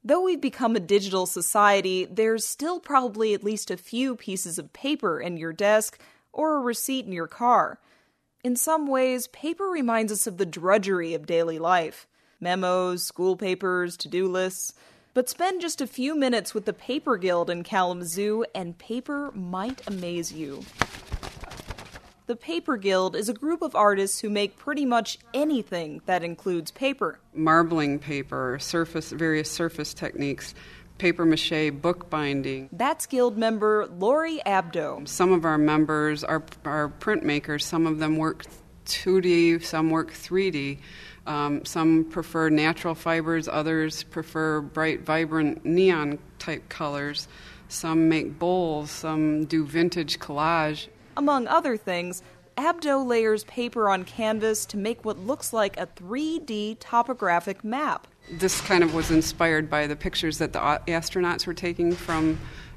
Though we've become a digital society, there's still probably at least a few pieces of paper in your desk or a receipt in your car. In some ways, paper reminds us of the drudgery of daily life. Memos, school papers, to-do lists. But spend just a few minutes with the Paper Guild in Kalamazoo and paper might amaze you. The Paper Guild is a group of artists who make pretty much anything that includes paper. Marbling paper, various surface techniques, paper mache, bookbinding. That's Guild member Lori Abdo. Some of our members are printmakers. Some of them work 2D, some work 3D. Some prefer natural fibers, others prefer bright, vibrant neon-type colors. Some make bowls, some do vintage collage. Among other things, Abdo layers paper on canvas to make what looks like a 3D topographic map. This kind of was inspired by the pictures that the astronauts were taking from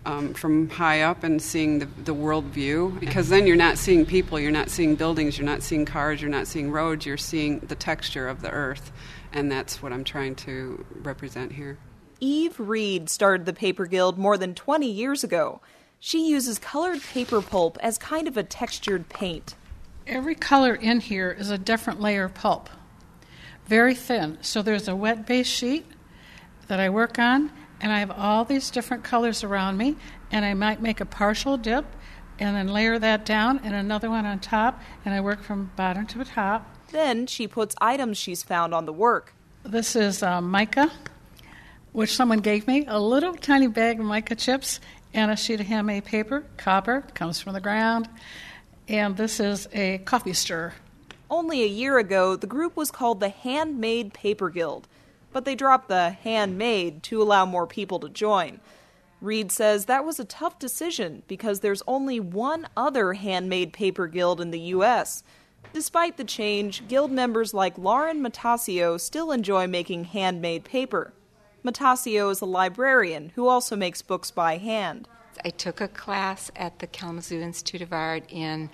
high up and seeing the world view. Because then you're not seeing people, you're not seeing buildings, you're not seeing cars, you're not seeing roads, you're seeing the texture of the earth. And that's what I'm trying to represent here. Eve Reed started the Paper Guild more than 20 years ago. She uses colored paper pulp as kind of a textured paint. Every color in here is a different layer of pulp. Very thin. So there's a wet base sheet that I work on, and I have all these different colors around me, and I might make a partial dip and then layer that down and another one on top, and I work from bottom to the top. Then she puts items she's found on the work. This is mica, which someone gave me, a little tiny bag of mica chips and a sheet of handmade paper. Copper comes from the ground. And this is a coffee stirrer. Only a year ago, the group was called the Handmade Paper Guild, but they dropped the handmade to allow more people to join. Reed says that was a tough decision because there's only one other handmade paper guild in the U.S. Despite the change, guild members like Lauren Matasio still enjoy making handmade paper. Matasio is a librarian who also makes books by hand. I took a class at the Kalamazoo Institute of Art in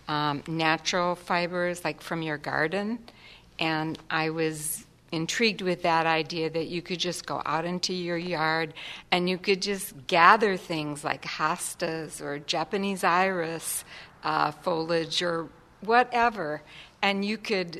natural fibers, like from your garden, and I was intrigued with that idea that you could just go out into your yard and you could just gather things like hostas or Japanese iris foliage or whatever, and you could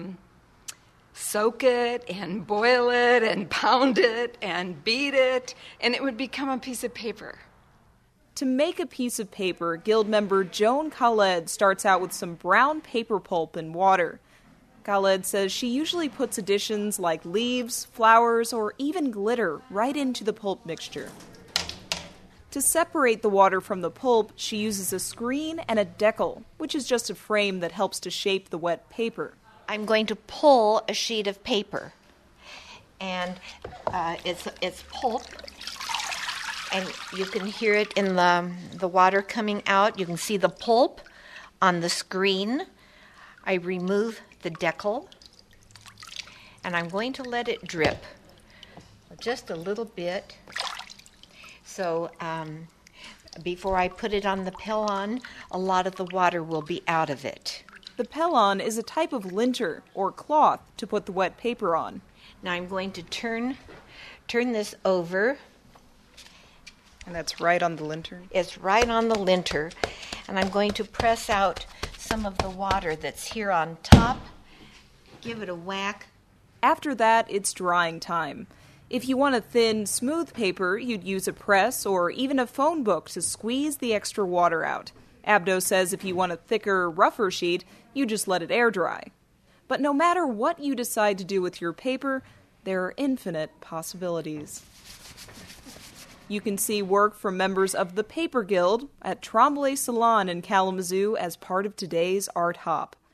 soak it and boil it and pound it and beat it, and it would become a piece of paper. To make a piece of paper, Guild member Joan Khaled starts out with some brown paper pulp and water. Khaled says she usually puts additions like leaves, flowers, or even glitter right into the pulp mixture. To separate the water from the pulp, she uses a screen and a decal, which is just a frame that helps to shape the wet paper. I'm going to pull a sheet of paper, and it's pulp, and you can hear it in the water coming out. You can see the pulp on the screen. I remove the decal, and I'm going to let it drip just a little bit. So before I put it on the Pellon, a lot of the water will be out of it. The Pellon is a type of linter or cloth to put the wet paper on. Now I'm going to turn this over. And that's right on the linter? It's right on the linter. And I'm going to press out some of the water that's here on top. Give it a whack. After that, it's drying time. If you want a thin, smooth paper, you'd use a press or even a phone book to squeeze the extra water out. Abdo says if you want a thicker, rougher sheet, you just let it air dry. But no matter what you decide to do with your paper, there are infinite possibilities. You can see work from members of the Paper Guild at Tremblay Salon in Kalamazoo as part of today's Art Hop.